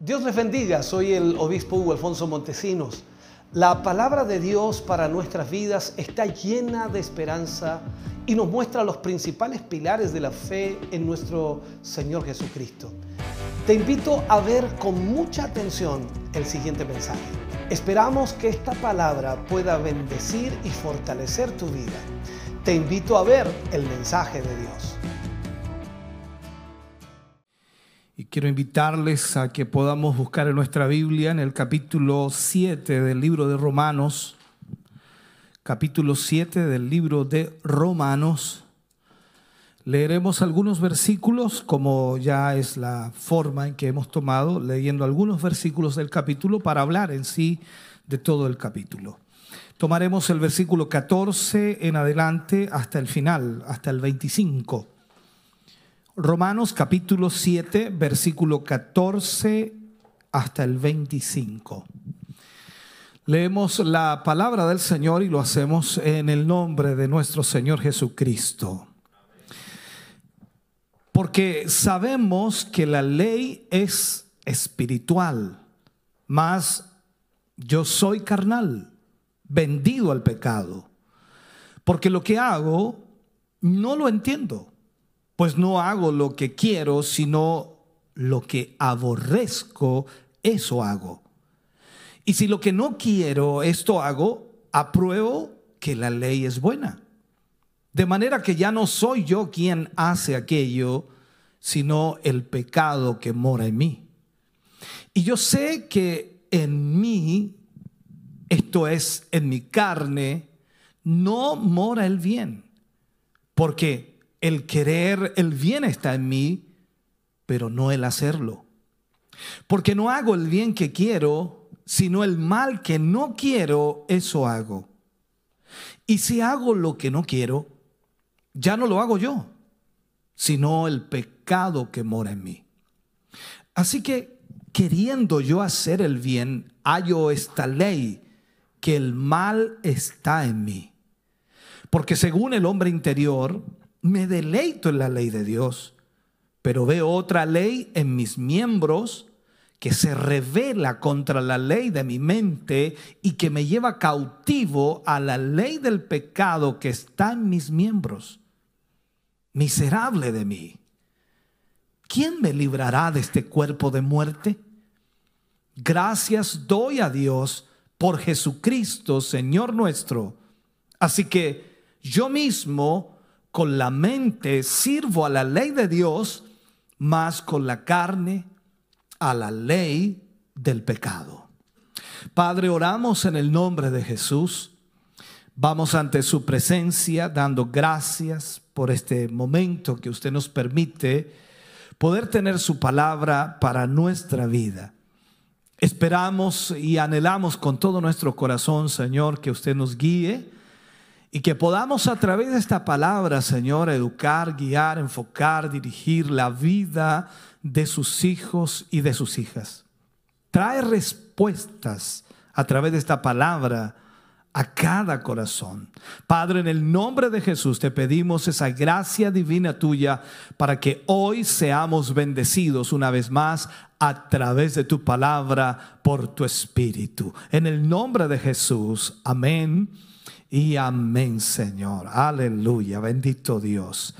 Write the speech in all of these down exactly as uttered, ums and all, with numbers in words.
Dios les bendiga, soy el obispo Hugo Alfonso Montesinos. La palabra de Dios para nuestras vidas está llena de esperanza y nos muestra los principales pilares de la fe en nuestro Señor Jesucristo. Te invito a ver con mucha atención el siguiente mensaje. Esperamos que esta palabra pueda bendecir y fortalecer tu vida. Te invito a ver el mensaje de Dios. Y quiero invitarles a que podamos buscar en nuestra Biblia, en el capítulo siete del libro de Romanos, capítulo siete del libro de Romanos. Leeremos algunos versículos, como ya es la forma en que hemos tomado, leyendo algunos versículos del capítulo para hablar en sí de todo el capítulo. Tomaremos el versículo catorce en adelante hasta el final, hasta el veinticinco. Romanos capítulo siete, versículo catorce hasta el veinticinco. Leemos la palabra del Señor y lo hacemos en el nombre de nuestro Señor Jesucristo. Porque sabemos que la ley es espiritual, mas yo soy carnal, vendido al pecado. Porque lo que hago no lo entiendo. Pues no hago lo que quiero, sino lo que aborrezco, eso hago. Y si lo que no quiero, esto hago, apruebo que la ley es buena. De manera que ya no soy yo quien hace aquello, sino el pecado que mora en mí. Y yo sé que en mí, esto es, en mi carne, no mora el bien. Porque el querer el bien está en mí, pero no el hacerlo. Porque no hago el bien que quiero, sino el mal que no quiero, eso hago. Y si hago lo que no quiero, ya no lo hago yo, sino el pecado que mora en mí. Así que, queriendo yo hacer el bien, hallo esta ley, que el mal está en mí. Porque según el hombre interior, me deleito en la ley de Dios, pero veo otra ley en mis miembros que se revela contra la ley de mi mente y que me lleva cautivo a la ley del pecado que está en mis miembros. Miserable de mí, ¿quién me librará de este cuerpo de muerte? Gracias doy a Dios por Jesucristo, Señor nuestro. Así que yo mismo con la mente sirvo a la ley de Dios, mas con la carne a la ley del pecado. Padre, oramos en el nombre de Jesús. Vamos ante su presencia dando gracias por este momento que usted nos permite poder tener su palabra para nuestra vida. Esperamos y anhelamos con todo nuestro corazón, Señor, que usted nos guíe y que podamos a través de esta palabra, Señor, educar, guiar, enfocar, dirigir la vida de sus hijos y de sus hijas. Trae respuestas a través de esta palabra a cada corazón. Padre, en el nombre de Jesús te pedimos esa gracia divina tuya para que hoy seamos bendecidos una vez más a través de tu palabra por tu Espíritu. En el nombre de Jesús, amén. Y amén, Señor. Aleluya. Bendito Dios.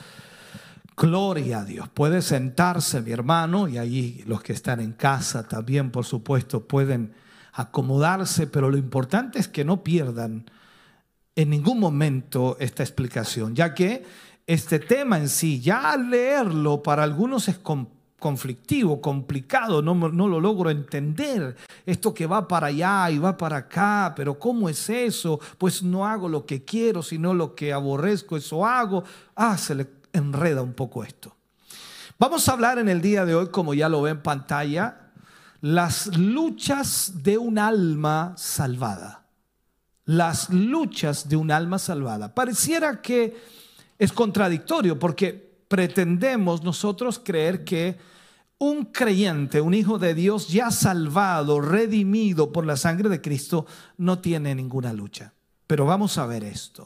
Gloria a Dios. Puede sentarse, mi hermano, y ahí los que están en casa también, por supuesto, pueden acomodarse, pero lo importante es que no pierdan en ningún momento esta explicación, ya que este tema en sí, ya al leerlo, para algunos es complicado. conflictivo, complicado, no, no lo logro entender, esto que va para allá y va para acá, pero ¿cómo es eso? Pues no hago lo que quiero, sino lo que aborrezco, eso hago. Ah, se le enreda un poco esto. Vamos a hablar en el día de hoy, como ya lo ve en pantalla, las luchas de un alma salvada. Las luchas de un alma salvada. Pareciera que es contradictorio porque pretendemos nosotros creer que un creyente, un hijo de Dios ya salvado, redimido por la sangre de Cristo, no tiene ninguna lucha. Pero vamos a ver esto.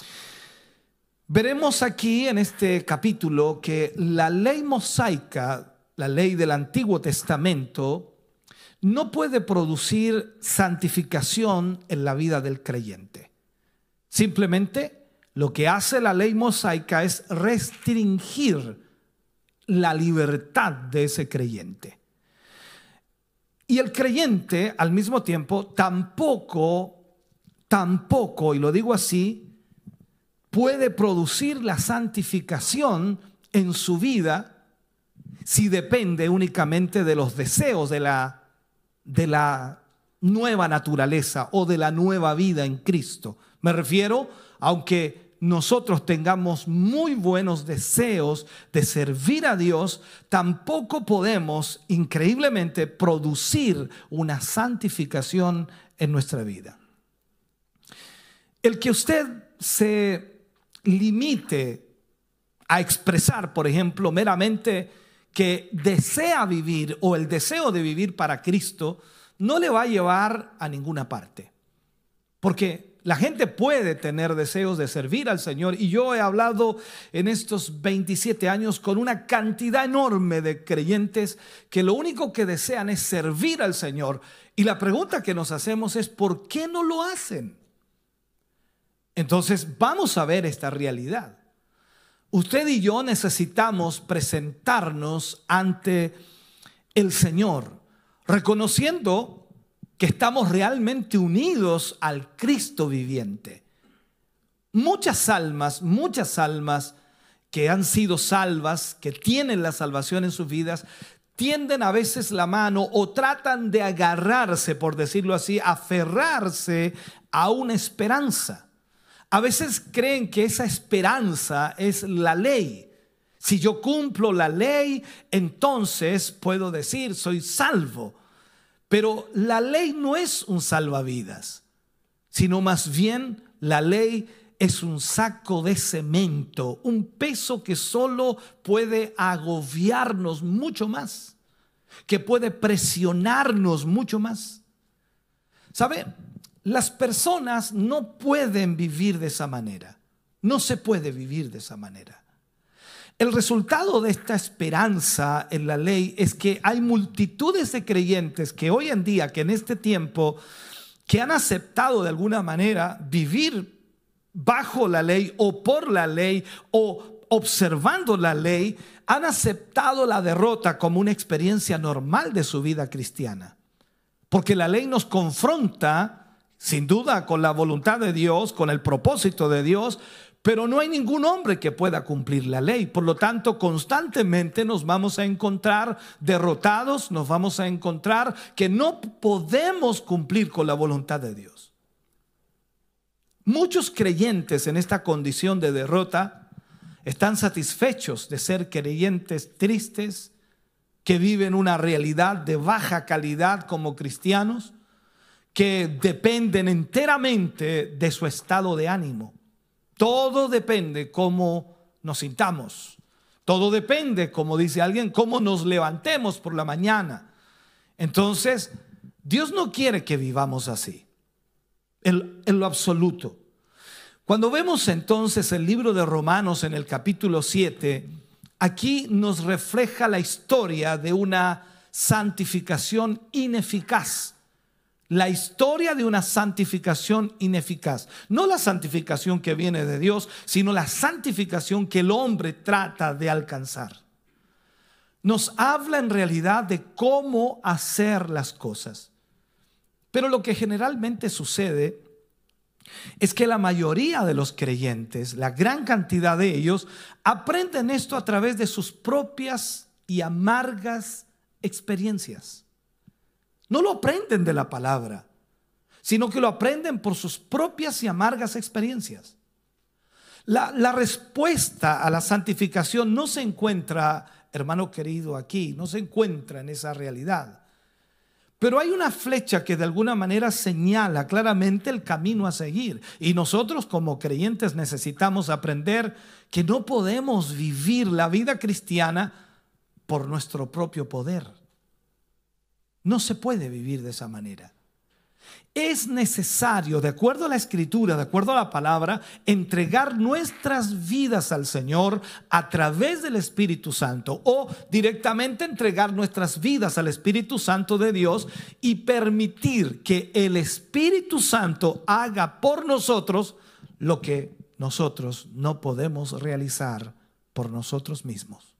Veremos aquí en este capítulo que la ley mosaica, la ley del Antiguo Testamento, no puede producir santificación en la vida del creyente. Simplemente lo que hace la ley mosaica es restringir la libertad de ese creyente. Y el creyente, al mismo tiempo, tampoco, tampoco, y lo digo así, puede producir la santificación en su vida si depende únicamente de los deseos de la, de la nueva naturaleza o de la nueva vida en Cristo. Me refiero, aunque nosotros tengamos muy buenos deseos de servir a Dios, tampoco podemos increíblemente producir una santificación en nuestra vida. El que usted se limite a expresar, por ejemplo, meramente que desea vivir o el deseo de vivir para Cristo, no le va a llevar a ninguna parte. Porque la gente puede tener deseos de servir al Señor, y yo he hablado en estos veintisiete años con una cantidad enorme de creyentes que lo único que desean es servir al Señor, y la pregunta que nos hacemos es ¿por qué no lo hacen? Entonces vamos a ver esta realidad. Usted y yo necesitamos presentarnos ante el Señor, reconociendo que estamos realmente unidos al Cristo viviente. Muchas almas, muchas almas que han sido salvas, que tienen la salvación en sus vidas, tienden a veces la mano o tratan de agarrarse, por decirlo así, aferrarse a una esperanza. A veces creen que esa esperanza es la ley. Si yo cumplo la ley, entonces puedo decir soy salvo. Pero la ley no es un salvavidas, sino más bien la ley es un saco de cemento, un peso que solo puede agobiarnos mucho más, que puede presionarnos mucho más. ¿Sabe? Las personas no pueden vivir de esa manera, no se puede vivir de esa manera. El resultado de esta esperanza en la ley es que hay multitudes de creyentes que hoy en día, que en este tiempo, que han aceptado de alguna manera vivir bajo la ley o por la ley o observando la ley, han aceptado la derrota como una experiencia normal de su vida cristiana. Porque la ley nos confronta, sin duda, con la voluntad de Dios, con el propósito de Dios, pero no hay ningún hombre que pueda cumplir la ley. Por lo tanto, constantemente nos vamos a encontrar derrotados, nos vamos a encontrar que no podemos cumplir con la voluntad de Dios. Muchos creyentes en esta condición de derrota están satisfechos de ser creyentes tristes, que viven una realidad de baja calidad como cristianos, que dependen enteramente de su estado de ánimo. Todo depende cómo nos sintamos. Todo depende, como dice alguien, cómo nos levantemos por la mañana. Entonces, Dios no quiere que vivamos así, en, en lo absoluto. Cuando vemos entonces el libro de Romanos en el capítulo siete, aquí nos refleja la historia de una santificación ineficaz. La historia de una santificación ineficaz. No la santificación que viene de Dios, sino la santificación que el hombre trata de alcanzar. Nos habla en realidad de cómo hacer las cosas. Pero lo que generalmente sucede es que la mayoría de los creyentes, la gran cantidad de ellos, aprenden esto a través de sus propias y amargas experiencias. No lo aprenden de la palabra, sino que lo aprenden por sus propias y amargas experiencias. La, la respuesta a la santificación no se encuentra, hermano querido, aquí, no se encuentra en esa realidad. Pero hay una flecha que de alguna manera señala claramente el camino a seguir. Y nosotros como creyentes necesitamos aprender que no podemos vivir la vida cristiana por nuestro propio poder. No se puede vivir de esa manera. Es necesario, de acuerdo a la Escritura, de acuerdo a la palabra, entregar nuestras vidas al Señor a través del Espíritu Santo, o directamente entregar nuestras vidas al Espíritu Santo de Dios y permitir que el Espíritu Santo haga por nosotros lo que nosotros no podemos realizar por nosotros mismos.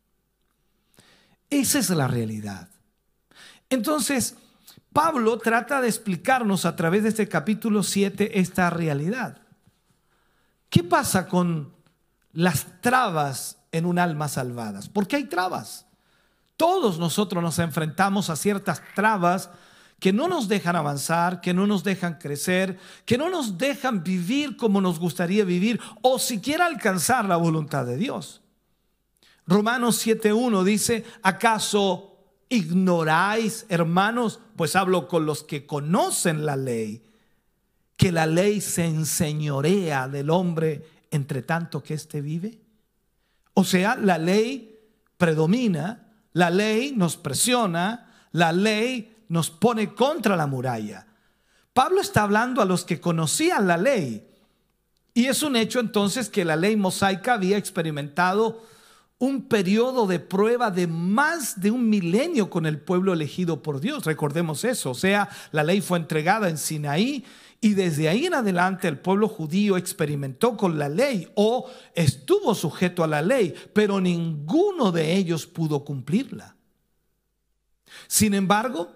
Esa es la realidad. Entonces, Pablo trata de explicarnos a través de este capítulo siete esta realidad. ¿Qué pasa con las trabas en un alma salvadas? ¿Por qué hay trabas? Todos nosotros nos enfrentamos a ciertas trabas que no nos dejan avanzar, que no nos dejan crecer, que no nos dejan vivir como nos gustaría vivir o siquiera alcanzar la voluntad de Dios. Romanos siete uno dice: ¿acaso ignoráis, hermanos? Pues hablo con los que conocen la ley, que la ley se enseñorea del hombre entre tanto que éste vive. O sea, la ley predomina, la ley nos presiona, la ley nos pone contra la muralla. Pablo está hablando a los que conocían la ley, y es un hecho entonces que la ley mosaica había experimentado un periodo de prueba de más de un milenio con el pueblo elegido por Dios. Recordemos eso. O sea, la ley fue entregada en Sinaí y desde ahí en adelante el pueblo judío experimentó con la ley o estuvo sujeto a la ley, pero ninguno de ellos pudo cumplirla. Sin embargo,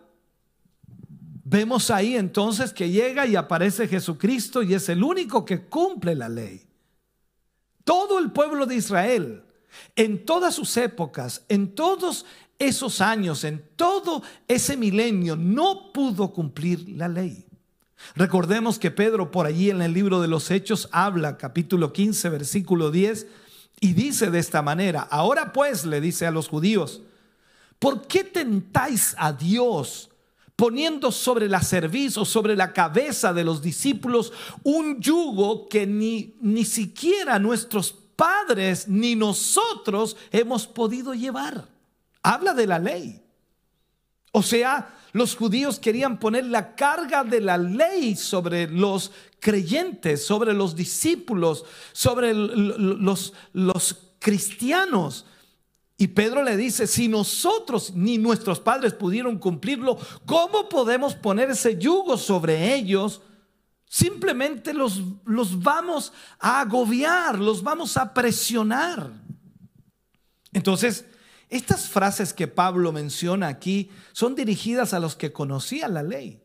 vemos ahí entonces que llega y aparece Jesucristo y es el único que cumple la ley. Todo el pueblo de Israel, en todas sus épocas, en todos esos años, en todo ese milenio, no pudo cumplir la ley. Recordemos que Pedro por allí en el libro de los Hechos habla, capítulo quince, versículo diez, y dice de esta manera: ahora pues, le dice a los judíos, ¿por qué tentáis a Dios poniendo sobre la cerviz o sobre la cabeza de los discípulos un yugo que ni, ni siquiera nuestros padres ni nosotros hemos podido llevar? Habla de la ley. O sea, los judíos querían poner la carga de la ley sobre los creyentes, sobre los discípulos, sobre los, los cristianos. Y Pedro le dice: si nosotros ni nuestros padres pudieron cumplirlo, ¿cómo podemos poner ese yugo sobre ellos? Simplemente los, los vamos a agobiar, los vamos a presionar. Entonces, estas frases que Pablo menciona aquí son dirigidas a los que conocían la ley.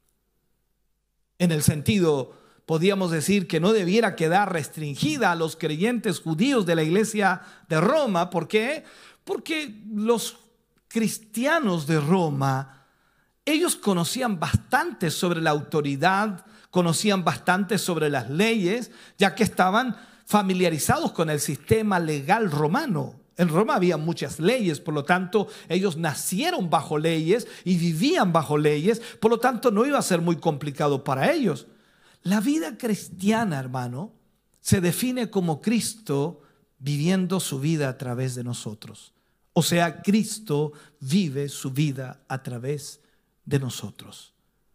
En el sentido, podríamos decir que no debiera quedar restringida a los creyentes judíos de la iglesia de Roma. ¿Por qué? Porque los cristianos de Roma, ellos conocían bastante sobre la autoridad, conocían bastante sobre las leyes, ya que estaban familiarizados con el sistema legal romano. En Roma había muchas leyes, por lo tanto ellos nacieron bajo leyes y vivían bajo leyes, por lo tanto no iba a ser muy complicado para ellos. La vida cristiana, hermano, se define como Cristo viviendo su vida a través de nosotros. O sea, Cristo vive su vida a través de nosotros.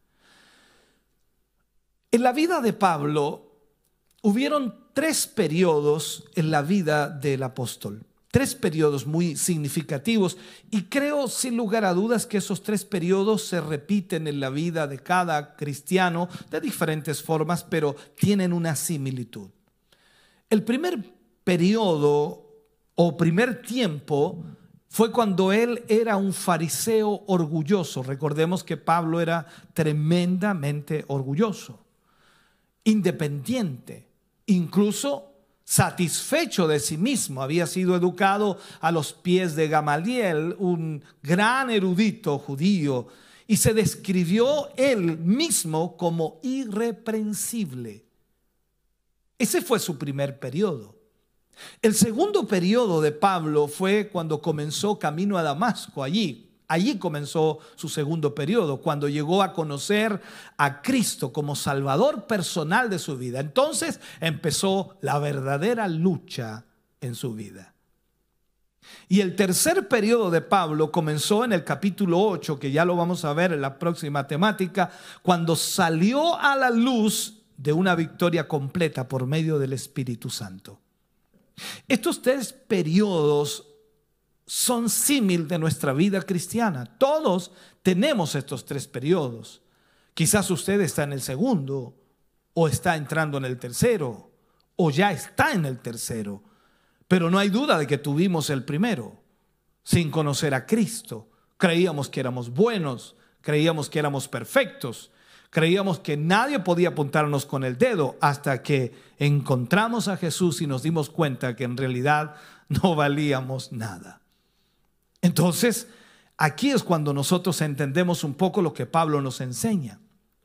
En la vida de Pablo hubieron tres periodos en la vida del apóstol. Tres periodos muy significativos, y creo sin lugar a dudas que esos tres periodos se repiten en la vida de cada cristiano de diferentes formas, pero tienen una similitud. El primer periodo o primer tiempo fue cuando él era un fariseo orgulloso. Recordemos que Pablo era tremendamente orgulloso, independiente, incluso satisfecho de sí mismo. Había sido educado a los pies de Gamaliel, un gran erudito judío, y se describió él mismo como irreprensible. Ese fue su primer periodo. El segundo periodo de Pablo fue cuando comenzó camino a Damasco. Allí, allí comenzó su segundo periodo, cuando llegó a conocer a Cristo como Salvador personal de su vida. Entonces empezó la verdadera lucha en su vida. Y el tercer periodo de Pablo comenzó en el capítulo ocho, que ya lo vamos a ver en la próxima temática, cuando salió a la luz de una victoria completa por medio del Espíritu Santo. Estos tres periodos son símil de nuestra vida cristiana. Todos tenemos estos tres periodos. Quizás usted está en el segundo, o está entrando en el tercero, o ya está en el tercero. Pero no hay duda de que tuvimos el primero, sin conocer a Cristo. Creíamos que éramos buenos, creíamos que éramos perfectos, creíamos que nadie podía apuntarnos con el dedo, hasta que encontramos a Jesús y nos dimos cuenta que en realidad no valíamos nada. Entonces, aquí es cuando nosotros entendemos un poco lo que Pablo nos enseña.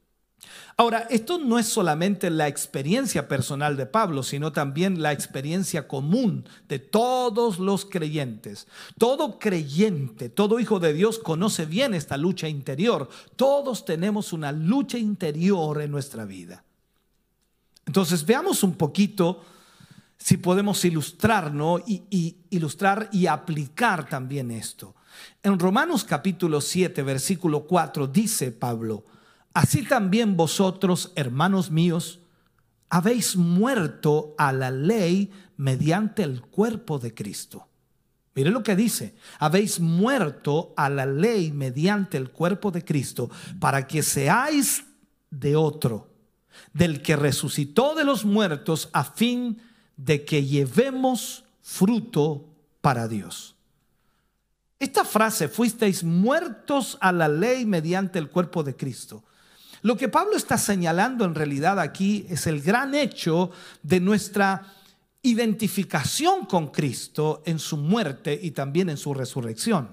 Ahora, esto no es solamente la experiencia personal de Pablo, sino también la experiencia común de todos los creyentes. Todo creyente, todo hijo de Dios conoce bien esta lucha interior. Todos tenemos una lucha interior en nuestra vida. Entonces, veamos un poquito si podemos ilustrar, ¿no? y, y ilustrar y aplicar también esto. En Romanos capítulo siete, versículo cuatro, dice Pablo: así también vosotros, hermanos míos, habéis muerto a la ley mediante el cuerpo de Cristo. Mire lo que dice: habéis muerto a la ley mediante el cuerpo de Cristo, para que seáis de otro, del que resucitó de los muertos, a fin de que llevemos fruto para Dios. Esta frase, fuisteis muertos a la ley mediante el cuerpo de Cristo. Lo que Pablo está señalando en realidad aquí es el gran hecho de nuestra identificación con Cristo en su muerte y también en su resurrección.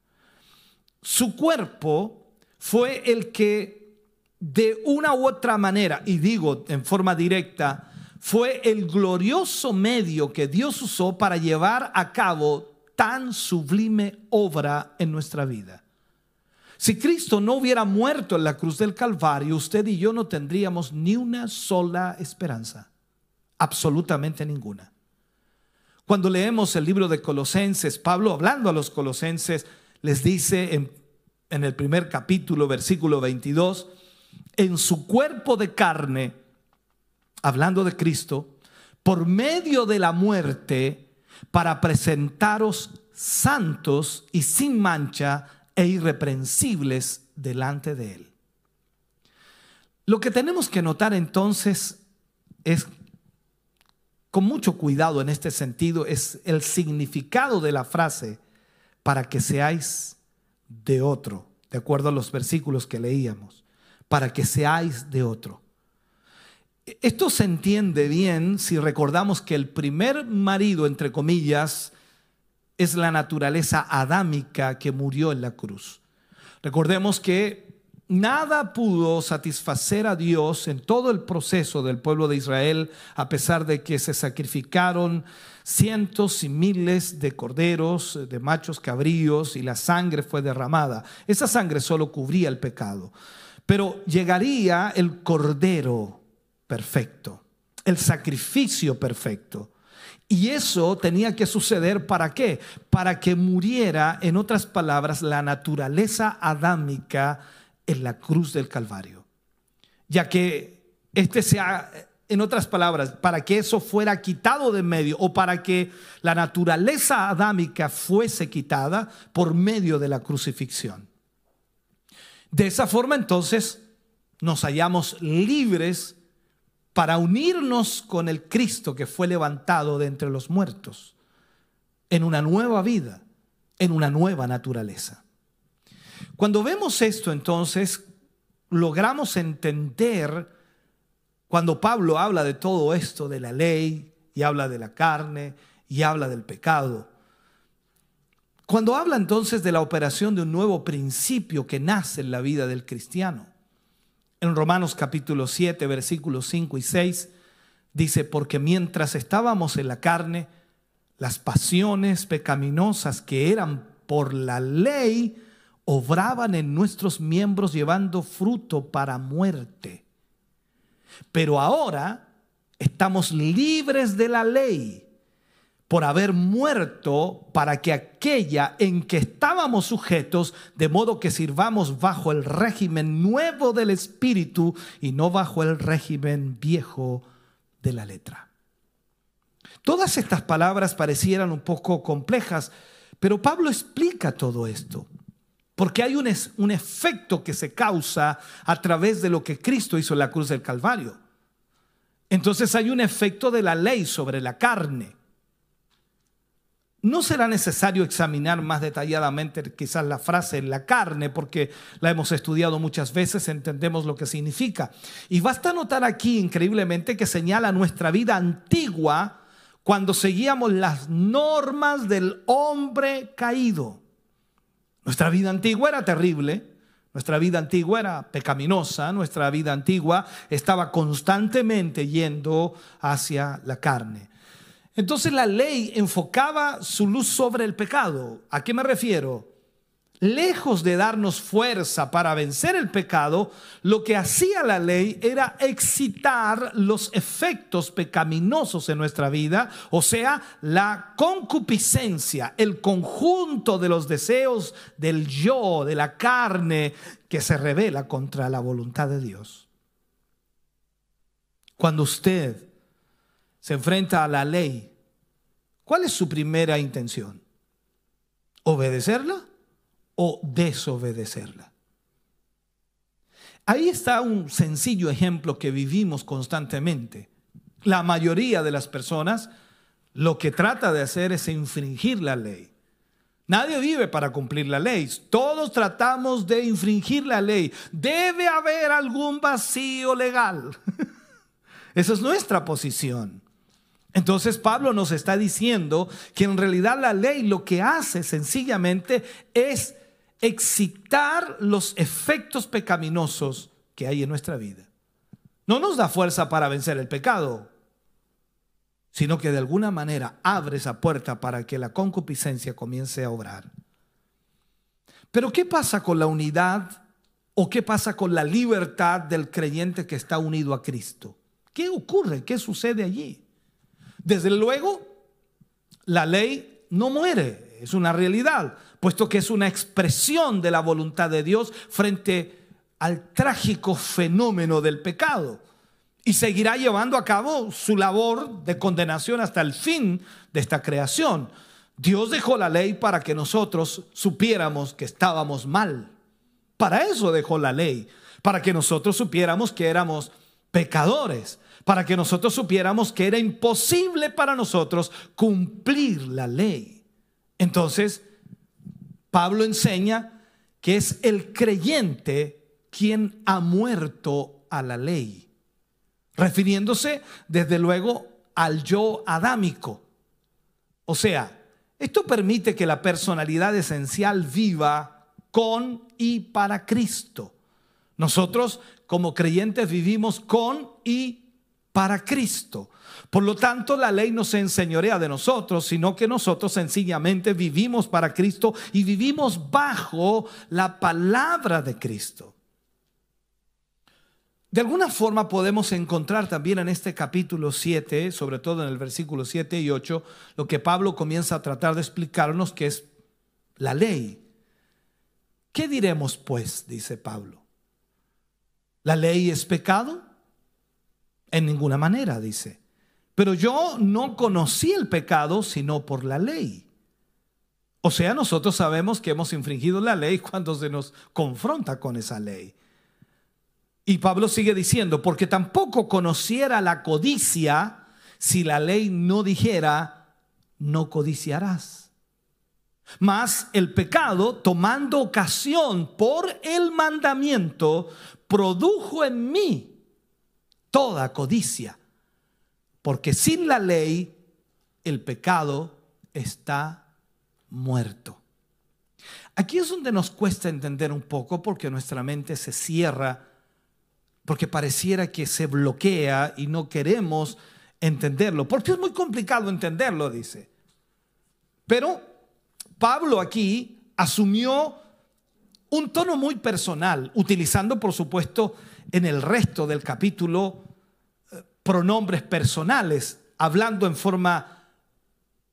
Su cuerpo fue el que de una u otra manera, y digo en forma directa, fue el glorioso medio que Dios usó para llevar a cabo tan sublime obra en nuestra vida. Si Cristo no hubiera muerto en la cruz del Calvario, usted y yo no tendríamos ni una sola esperanza, absolutamente ninguna. Cuando leemos el libro de Colosenses, Pablo, hablando a los colosenses, les dice en, en el primer capítulo, versículo veintidós, en su cuerpo de carne, hablando de Cristo, por medio de la muerte, para presentaros santos y sin mancha e irreprensibles delante de Él. Lo que tenemos que notar entonces es, con mucho cuidado en este sentido, es el significado de la frase: para que seáis de otro, de acuerdo a los versículos que leíamos, para que seáis de otro. Esto se entiende bien si recordamos que el primer marido, entre comillas, es la naturaleza adámica que murió en la cruz. Recordemos que nada pudo satisfacer a Dios en todo el proceso del pueblo de Israel, a pesar de que se sacrificaron cientos y miles de corderos, de machos cabríos, y la sangre fue derramada. Esa sangre solo cubría el pecado. Pero llegaría el cordero perfecto, el sacrificio perfecto. Y eso tenía que suceder, ¿para qué? Para que muriera, en otras palabras, la naturaleza adámica en la cruz del Calvario. Ya que este sea, en otras palabras, para que eso fuera quitado de medio, o para que la naturaleza adámica fuese quitada por medio de la crucifixión. De esa forma, entonces, nos hallamos libres para unirnos con el Cristo que fue levantado de entre los muertos, en una nueva vida, en una nueva naturaleza. Cuando vemos esto, entonces, logramos entender, cuando Pablo habla de todo esto, de la ley, y habla de la carne, y habla del pecado. Cuando habla entonces de la operación de un nuevo principio que nace en la vida del cristiano. En Romanos capítulo siete, versículos cinco y seis, dice: porque mientras estábamos en la carne, las pasiones pecaminosas que eran por la ley obraban en nuestros miembros, llevando fruto para muerte. Pero ahora estamos libres de la ley, por haber muerto para que aquella en que estábamos sujetos, de modo que sirvamos bajo el régimen nuevo del Espíritu y no bajo el régimen viejo de la letra. Todas estas palabras parecieran un poco complejas, pero Pablo explica todo esto, porque hay un, es, un efecto que se causa a través de lo que Cristo hizo en la cruz del Calvario. Entonces hay un efecto de la ley sobre la carne. No será necesario examinar más detalladamente quizás la frase en la carne, porque la hemos estudiado muchas veces, entendemos lo que significa. Y basta notar aquí increíblemente que señala nuestra vida antigua cuando seguíamos las normas del hombre caído. Nuestra vida antigua era terrible, nuestra vida antigua era pecaminosa, nuestra vida antigua estaba constantemente yendo hacia la carne. Entonces la ley enfocaba su luz sobre el pecado. ¿A qué me refiero? Lejos de darnos fuerza para vencer el pecado, lo que hacía la ley era excitar los efectos pecaminosos en nuestra vida, o sea, la concupiscencia, el conjunto de los deseos del yo, de la carne, que se rebela contra la voluntad de Dios. Cuando usted se enfrenta a la ley, ¿cuál es su primera intención? ¿Obedecerla o desobedecerla? Ahí está un sencillo ejemplo que vivimos constantemente. La mayoría de las personas lo que trata de hacer es infringir la ley. Nadie vive para cumplir la ley. Todos tratamos de infringir la ley. Debe haber algún vacío legal. Esa es nuestra posición. Entonces Pablo nos está diciendo que en realidad la ley lo que hace sencillamente es excitar los efectos pecaminosos que hay en nuestra vida. No nos da fuerza para vencer el pecado, sino que de alguna manera abre esa puerta para que la concupiscencia comience a obrar. Pero ¿qué pasa con la unidad o qué pasa con la libertad del creyente que está unido a Cristo? ¿Qué ocurre? ¿Qué sucede allí? Desde luego, la ley no muere, es una realidad, puesto que es una expresión de la voluntad de Dios frente al trágico fenómeno del pecado. Y seguirá llevando a cabo su labor de condenación hasta el fin de esta creación. Dios dejó la ley para que nosotros supiéramos que estábamos mal. Para eso dejó la ley, para que nosotros supiéramos que éramos pecadores, para que nosotros supiéramos que era imposible para nosotros cumplir la ley. Entonces, Pablo enseña que es el creyente quien ha muerto a la ley, refiriéndose desde luego al yo adámico. O sea, esto permite que la personalidad esencial viva con y para Cristo. Nosotros como creyentes vivimos con y para Cristo. Por lo tanto, la ley no se enseñorea de nosotros, sino que nosotros sencillamente vivimos para Cristo y vivimos bajo la palabra de Cristo. De alguna forma podemos encontrar también en este capítulo siete, sobre todo en el versículo siete y ocho, lo que Pablo comienza a tratar de explicarnos, que es la ley. ¿Qué diremos pues? Dice Pablo. ¿La ley es pecado? En ninguna manera, dice. Pero yo no conocí el pecado sino por la ley. O sea, nosotros sabemos que hemos infringido la ley cuando se nos confronta con esa ley. Y Pablo sigue diciendo, porque tampoco conociera la codicia si la ley no dijera, no codiciarás. Mas el pecado, tomando ocasión por el mandamiento, produjo en mí toda codicia, porque sin la ley el pecado está muerto. Aquí es donde nos cuesta entender un poco, porque nuestra mente se cierra, porque pareciera que se bloquea y no queremos entenderlo, porque es muy complicado entenderlo, dice. Pero Pablo aquí asumió un tono muy personal, utilizando por supuesto en el resto del capítulo pronombres personales, hablando en forma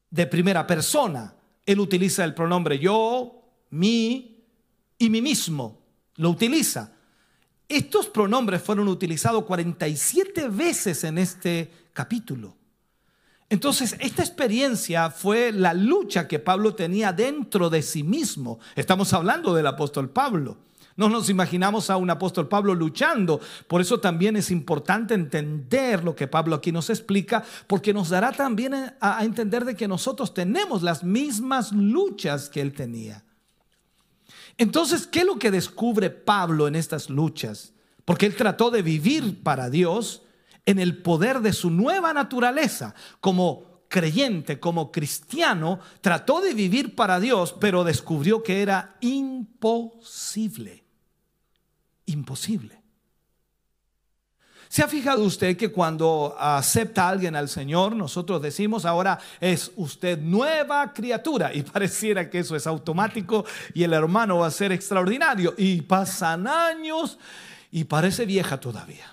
de primera persona. Él utiliza el pronombre yo, mi y mí mismo. Lo utiliza. Estos pronombres fueron utilizados cuarenta y siete veces en este capítulo. Entonces, esta experiencia fue la lucha que Pablo tenía dentro de sí mismo. Estamos hablando del apóstol Pablo. No nos imaginamos a un apóstol Pablo luchando. Por eso también es importante entender lo que Pablo aquí nos explica, porque nos dará también a, a entender de que nosotros tenemos las mismas luchas que él tenía. Entonces, ¿qué es lo que descubre Pablo en estas luchas? Porque él trató de vivir para Dios en el poder de su nueva naturaleza. Como creyente, como cristiano, trató de vivir para Dios, pero descubrió que era imposible. Imposible. ¿Se ha fijado usted que cuando acepta a alguien al Señor, nosotros decimos ahora es usted nueva criatura? Y pareciera que eso es automático y el hermano va a ser extraordinario. Y pasan años y parece vieja todavía.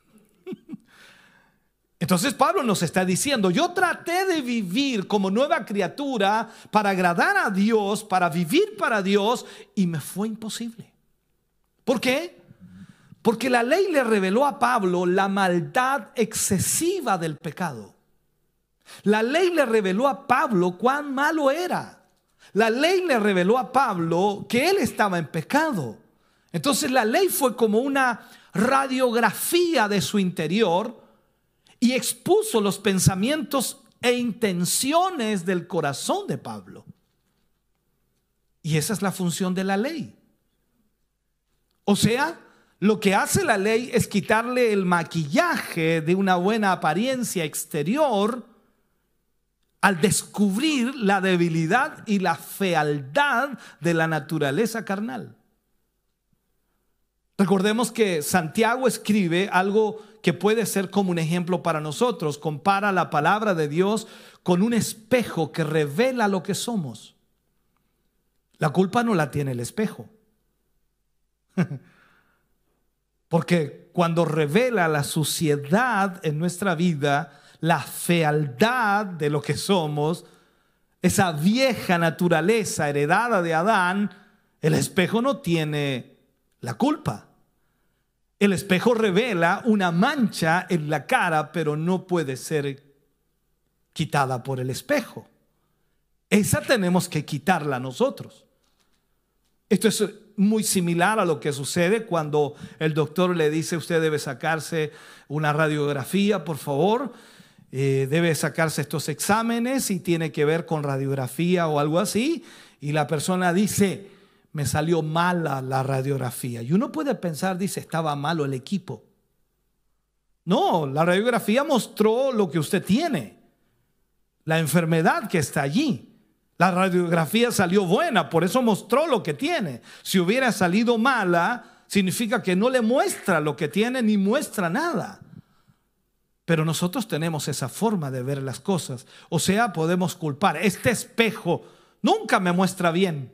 Entonces Pablo nos está diciendo, yo traté de vivir como nueva criatura para agradar a Dios, para vivir para Dios, y me fue imposible. ¿Por qué? Porque la ley le reveló a Pablo la maldad excesiva del pecado. La ley le reveló a Pablo cuán malo era. La ley le reveló a Pablo que él estaba en pecado. Entonces la ley fue como una radiografía de su interior y expuso los pensamientos e intenciones del corazón de Pablo. Y esa es la función de la ley. O sea, lo que hace la ley es quitarle el maquillaje de una buena apariencia exterior al descubrir la debilidad y la fealdad de la naturaleza carnal. Recordemos que Santiago escribe algo que puede ser como un ejemplo para nosotros. Compara la palabra de Dios con un espejo que revela lo que somos. La culpa no la tiene el espejo. Porque cuando revela la suciedad en nuestra vida, la fealdad de lo que somos, esa vieja naturaleza heredada de Adán, el espejo no tiene la culpa. El espejo revela una mancha en la cara, pero no puede ser quitada por el espejo. Esa tenemos que quitarla nosotros. Esto es muy similar a lo que sucede cuando el doctor le dice: usted debe sacarse una radiografía, por favor, eh, debe sacarse estos exámenes y tiene que ver con radiografía o algo así, y la persona dice: me salió mala la radiografía. Y uno puede pensar, dice, estaba malo el equipo. No, la radiografía mostró lo que usted tiene, la enfermedad que está allí. La radiografía salió buena, por eso mostró lo que tiene. Si hubiera salido mala, significa que no le muestra lo que tiene ni muestra nada. Pero nosotros tenemos esa forma de ver las cosas. O sea, podemos culpar. Este espejo nunca me muestra bien.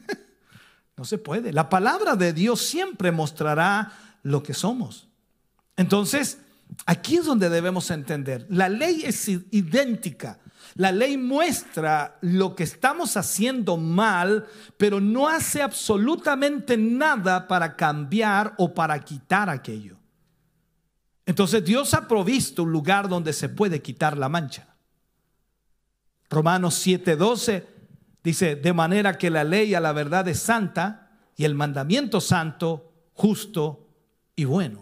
No se puede. La palabra de Dios siempre mostrará lo que somos. Entonces, aquí es donde debemos entender. La ley es idéntica. La ley muestra lo que estamos haciendo mal, pero no hace absolutamente nada para cambiar o para quitar aquello. Entonces Dios ha provisto un lugar donde se puede quitar la mancha. Romanos siete doce dice: de manera que la ley a la verdad es santa y el mandamiento santo, justo y bueno.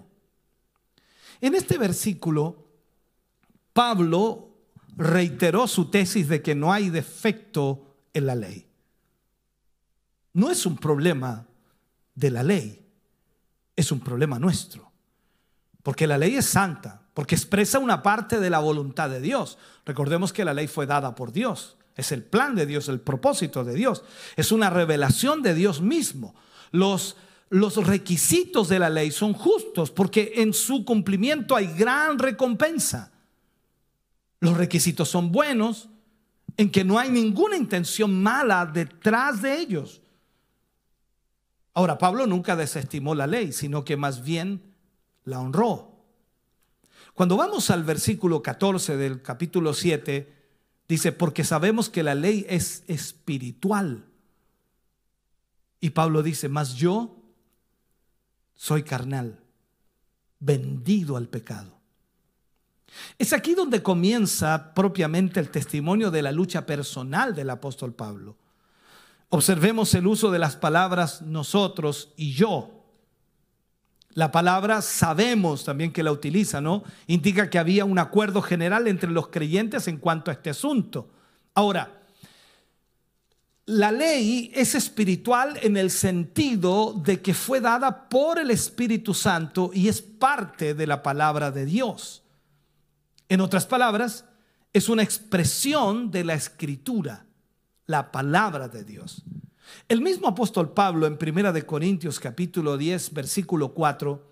En este versículo, Pablo reiteró su tesis de que no hay defecto en la ley. No es un problema de la ley, es un problema nuestro. Porque la ley es santa, porque expresa una parte de la voluntad de Dios. Recordemos que la ley fue dada por Dios. Es el plan de Dios, el propósito de Dios. Es una revelación de Dios mismo. Los, los requisitos de la ley son justos porque en su cumplimiento hay gran recompensa. Los requisitos son buenos, en que no hay ninguna intención mala detrás de ellos. Ahora, Pablo nunca desestimó la ley, sino que más bien la honró. Cuando vamos al versículo catorce del capítulo siete, Dice, porque sabemos que la ley es espiritual. Y Pablo dice, mas yo soy carnal, vendido al pecado. Es aquí donde comienza propiamente el testimonio de la lucha personal del apóstol Pablo. Observemos el uso de las palabras nosotros y yo. La palabra sabemos también que la utiliza, ¿no? Indica que había un acuerdo general entre los creyentes en cuanto a este asunto. Ahora, la ley es espiritual en el sentido de que fue dada por el Espíritu Santo y es parte de la palabra de Dios. En otras palabras, es una expresión de la Escritura, la palabra de Dios. El mismo apóstol Pablo en Primera de Corintios capítulo diez versículo cuatro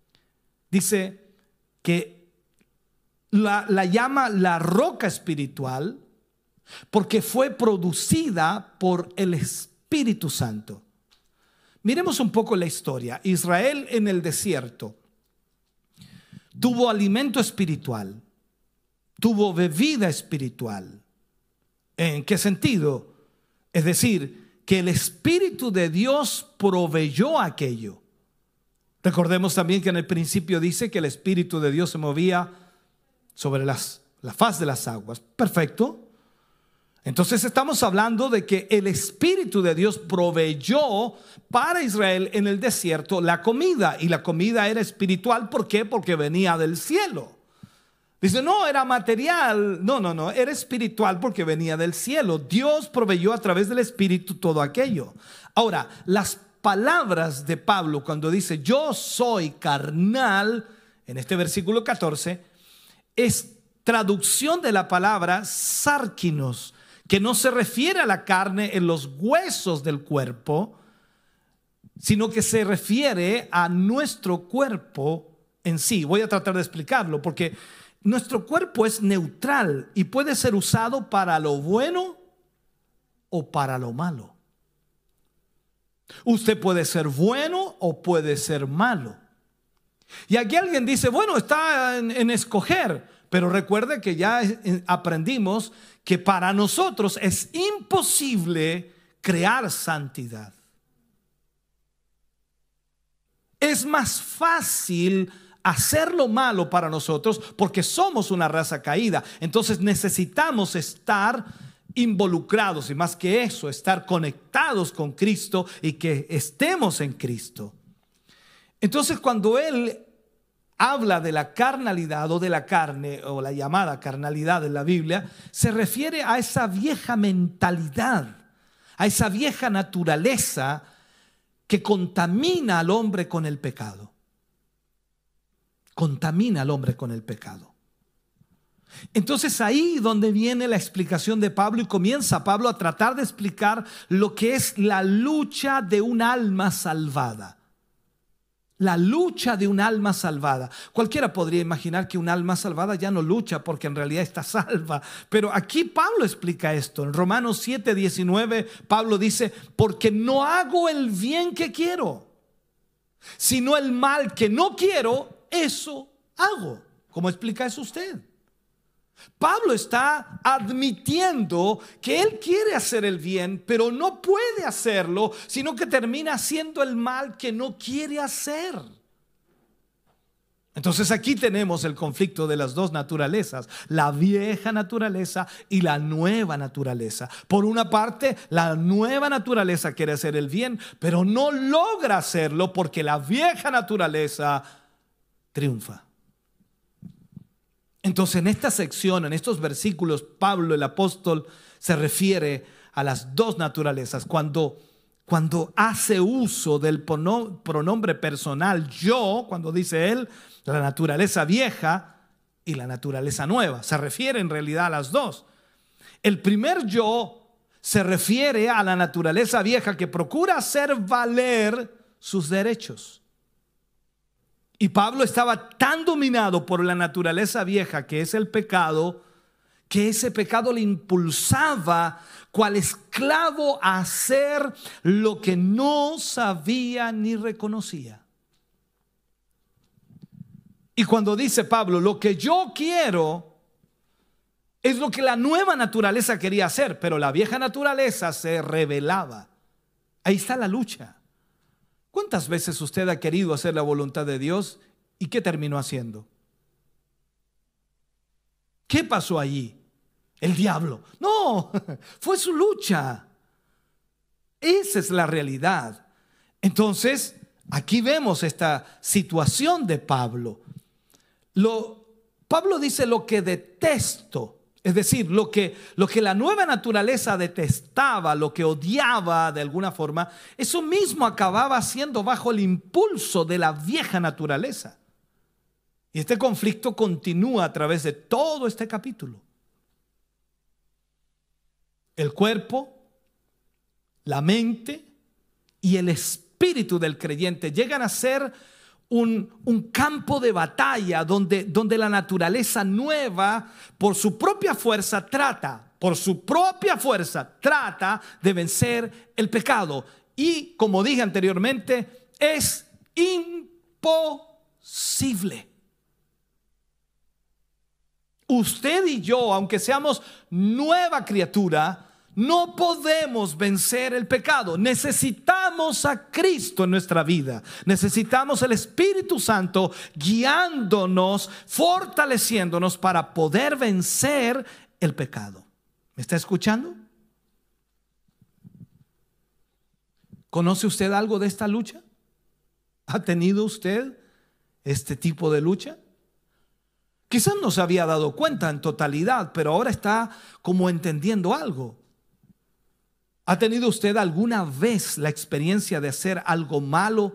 dice que la, la llama la roca espiritual porque fue producida por el Espíritu Santo. Miremos un poco la historia. Israel en el desierto tuvo alimento espiritual, tuvo bebida espiritual. ¿En qué sentido? Es decir, que el Espíritu de Dios proveyó aquello. Recordemos también que en el principio dice que el Espíritu de Dios se movía sobre las, la faz de las aguas. Perfecto. Entonces estamos hablando de que el Espíritu de Dios proveyó para Israel en el desierto la comida. Y la comida era espiritual. ¿Por qué? Porque venía del cielo. Dice, no, era material. No, no, no, era espiritual porque venía del cielo. Dios proveyó a través del Espíritu todo aquello. Ahora, las palabras de Pablo cuando dice, yo soy carnal, en este versículo catorce, es traducción de la palabra sarkinos, que no se refiere a la carne en los huesos del cuerpo, sino que se refiere a nuestro cuerpo en sí. Voy a tratar de explicarlo porque nuestro cuerpo es neutral y puede ser usado para lo bueno o para lo malo. Usted puede ser bueno o puede ser malo. Y aquí alguien dice, bueno, está en, en escoger, pero recuerde que ya aprendimos que para nosotros es imposible crear santidad. Es más fácil hacer lo malo para nosotros porque somos una raza caída. Entonces necesitamos estar involucrados y más que eso, estar conectados con Cristo y que estemos en Cristo. Entonces cuando él habla de la carnalidad o de la carne o la llamada carnalidad en la Biblia, se refiere a esa vieja mentalidad, a esa vieja naturaleza que contamina al hombre con el pecado. Contamina al hombre con el pecado. Entonces ahí donde viene la explicación de Pablo y comienza Pablo a tratar de explicar lo que es la lucha de un alma salvada. La lucha de un alma salvada. Cualquiera podría imaginar que un alma salvada ya no lucha porque en realidad está salva. Pero aquí Pablo explica esto. En Romanos siete diecinueve Pablo dice, porque no hago el bien que quiero, sino el mal que no quiero, eso hago. ¿Cómo explica eso usted? Pablo está admitiendo que él quiere hacer el bien, pero no puede hacerlo, sino que termina haciendo el mal que no quiere hacer. Entonces aquí tenemos el conflicto de las dos naturalezas, la vieja naturaleza y la nueva naturaleza. Por una parte, la nueva naturaleza quiere hacer el bien, pero no logra hacerlo porque la vieja naturaleza triunfa. Entonces en esta sección, en estos versículos, Pablo el apóstol se refiere a las dos naturalezas. Cuando, cuando hace uso del pronombre personal yo, cuando dice él, la naturaleza vieja y la naturaleza nueva, se refiere en realidad a las dos. El primer yo se refiere a la naturaleza vieja que procura hacer valer sus derechos. Y Pablo estaba tan dominado por la naturaleza vieja, que es el pecado, que ese pecado le impulsaba cual esclavo a hacer lo que no sabía ni reconocía. Y cuando dice Pablo, lo que yo quiero, Es lo que la nueva naturaleza quería hacer, pero la vieja naturaleza se rebelaba. Ahí está la lucha. ¿Cuántas veces usted ha querido hacer la voluntad de Dios y qué terminó haciendo? ¿Qué pasó allí? El diablo. No, fue su lucha. Esa es la realidad. Entonces, aquí vemos esta situación de Pablo. Lo, Pablo dice lo que detesto. Es decir, lo que, lo que la nueva naturaleza detestaba, lo que odiaba de alguna forma, eso mismo acababa siendo bajo el impulso de la vieja naturaleza. Y este conflicto continúa a través de todo este capítulo. El cuerpo, la mente y el espíritu del creyente llegan a ser Un, un campo de batalla donde, donde la naturaleza nueva por su propia fuerza trata, por su propia fuerza trata de vencer el pecado. Y como dije anteriormente, es imposible. Usted y yo, aunque seamos nueva criatura, no podemos vencer el pecado. Necesitamos a Cristo en nuestra vida. Necesitamos el Espíritu Santo guiándonos, fortaleciéndonos para poder vencer el pecado. ¿Me está escuchando? ¿Conoce usted algo de esta lucha? ¿Ha tenido usted este tipo de lucha? Quizás no se había dado cuenta en totalidad, pero ahora está como entendiendo algo. ¿Ha tenido usted alguna vez la experiencia de hacer algo malo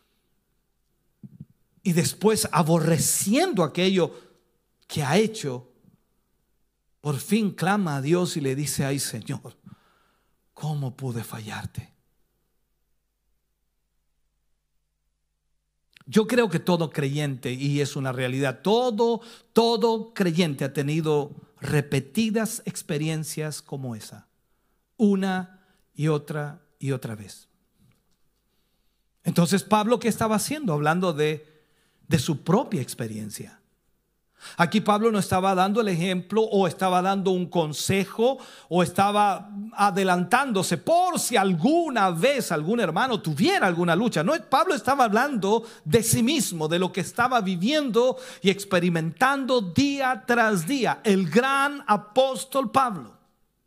y después, aborreciendo aquello que ha hecho, por fin clama a Dios y le dice: ay, Señor, ¿cómo pude fallarte? Yo creo que todo creyente, y es una realidad, todo, todo creyente ha tenido repetidas experiencias como esa. Una y otra y otra vez. Entonces, Pablo, ¿qué estaba haciendo? Hablando de, de su propia experiencia. Aquí Pablo no estaba dando el ejemplo o estaba dando un consejo o estaba adelantándose por si alguna vez algún hermano tuviera alguna lucha. No, Pablo estaba hablando de sí mismo, de lo que estaba viviendo y experimentando día tras día. El gran apóstol Pablo.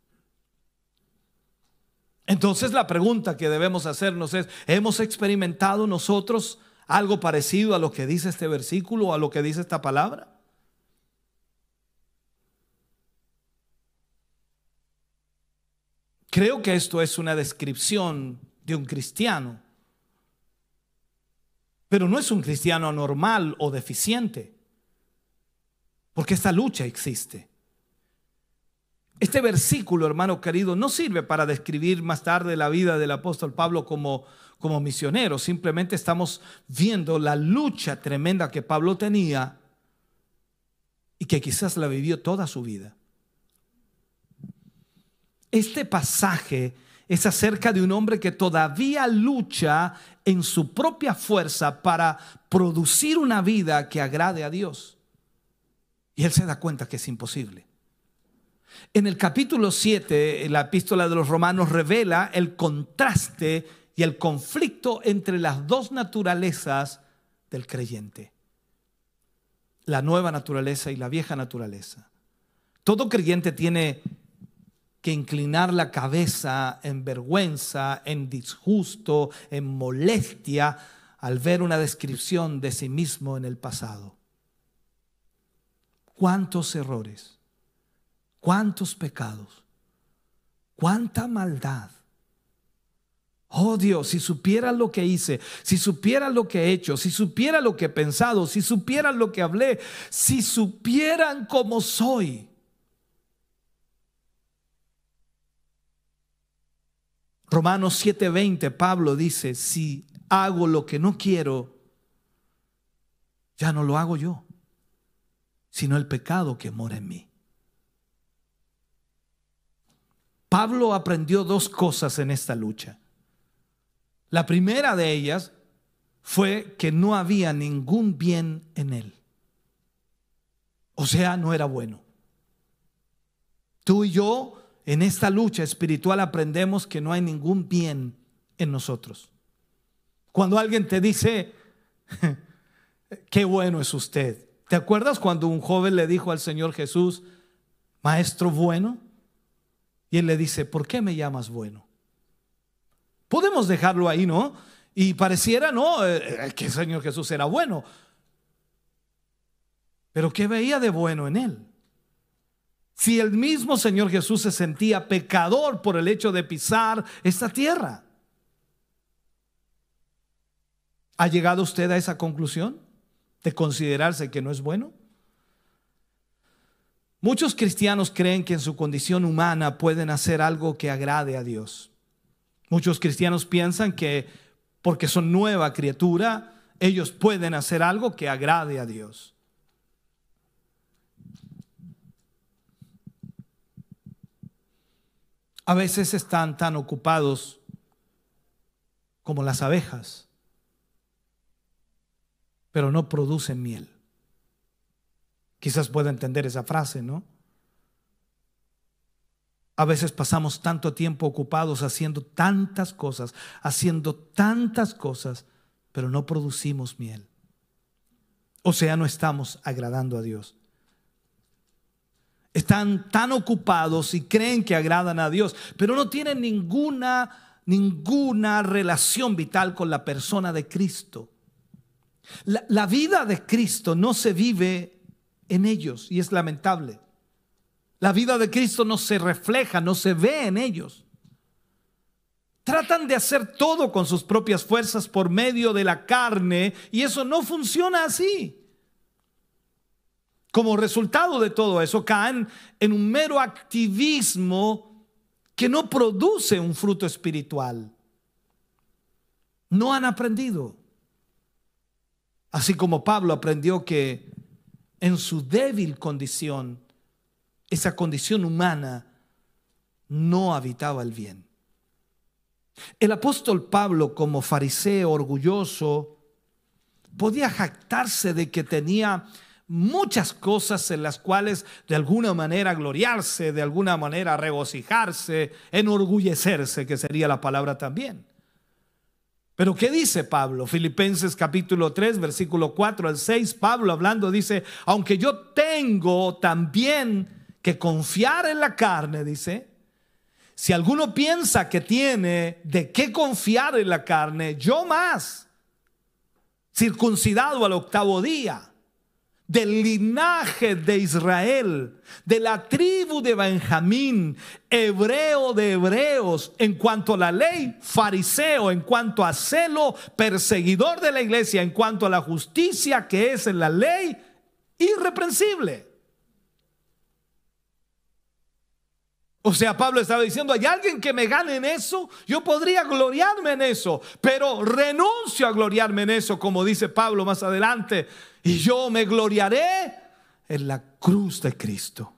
Entonces la pregunta que debemos hacernos es: ¿hemos experimentado nosotros algo parecido a lo que dice este versículo o a lo que dice esta palabra? Creo que esto es una descripción de un cristiano, pero no es un cristiano anormal o deficiente, porque esta lucha existe. Este versículo, hermano querido, no sirve para describir más tarde la vida del apóstol Pablo como, como misionero. Simplemente estamos viendo la lucha tremenda que Pablo tenía y que quizás la vivió toda su vida. Este pasaje es acerca de un hombre que todavía lucha en su propia fuerza para producir una vida que agrade a Dios. Y él se da cuenta que es imposible. En el capítulo siete, la epístola de los Romanos revela el contraste y el conflicto entre las dos naturalezas del creyente: la nueva naturaleza y la vieja naturaleza. Todo creyente tiene que inclinar la cabeza en vergüenza, en disgusto, en molestia al ver una descripción de sí mismo en el pasado. ¿Cuántos errores? ¿Cuántos pecados? ¿Cuánta maldad? Oh Dios, si supiera lo que hice, si supiera lo que he hecho, si supiera lo que he pensado, si supieran lo que hablé, si supieran cómo soy. Romanos siete veinte, Pablo dice: si hago lo que no quiero, ya no lo hago yo, sino el pecado que mora en mí. Pablo aprendió dos cosas en esta lucha. La primera de ellas fue que no había ningún bien en él. O sea, no era bueno. Tú y yo en esta lucha espiritual aprendemos que no hay ningún bien en nosotros. Cuando alguien te dice, qué bueno es usted. ¿Te acuerdas cuando un joven le dijo al Señor Jesús, maestro bueno? Y él le dice, ¿por qué me llamas bueno? Podemos dejarlo ahí, ¿no? Y pareciera, no, eh, que el Señor Jesús era bueno. Pero ¿qué veía de bueno en él? Si el mismo Señor Jesús se sentía pecador por el hecho de pisar esta tierra. ¿Ha llegado usted a esa conclusión de considerarse que no es bueno? Muchos cristianos creen que en su condición humana pueden hacer algo que agrade a Dios. Muchos cristianos piensan que porque son nueva criatura, ellos pueden hacer algo que agrade a Dios. A veces están tan ocupados como las abejas, pero no producen miel. Quizás pueda entender esa frase, ¿no? A veces pasamos tanto tiempo ocupados haciendo tantas cosas, haciendo tantas cosas, pero no producimos miel. O sea, no estamos agradando a Dios. Están tan ocupados y creen que agradan a Dios, pero no tienen ninguna, ninguna relación vital con la persona de Cristo. La, la vida de Cristo no se vive en ellos y es lamentable. La vida de Cristo no se refleja, no se ve en ellos. Tratan de hacer todo con sus propias fuerzas por medio de la carne y eso no funciona así. Como resultado de todo eso, caen en un mero activismo que no produce un fruto espiritual. No han aprendido. Así como Pablo aprendió que en su débil condición, esa condición humana, no habitaba el bien. El apóstol Pablo, como fariseo orgulloso, podía jactarse de que tenía muchas cosas en las cuales de alguna manera gloriarse, de alguna manera regocijarse, enorgullecerse, que sería la palabra también. Pero ¿qué dice Pablo? Filipenses capítulo tres, versículo cuatro al seis, Pablo hablando dice, aunque yo tengo también que confiar en la carne, dice, si alguno piensa que tiene de qué confiar en la carne, yo más, circuncidado al octavo día, del linaje de Israel, de la tribu de Benjamín, hebreo de hebreos, en cuanto a la ley, fariseo, en cuanto a celo, perseguidor de la iglesia, en cuanto a la justicia que es en la ley, irreprensible. O sea, Pablo estaba diciendo, ¿hay alguien que me gane en eso? Yo podría gloriarme en eso, pero renuncio a gloriarme en eso, como dice Pablo más adelante, y yo me gloriaré en la cruz de Cristo.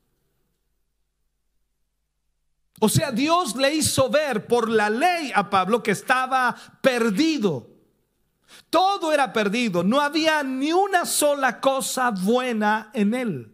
O sea, Dios le hizo ver por la ley a Pablo que estaba perdido. Todo era perdido, no había ni una sola cosa buena en él.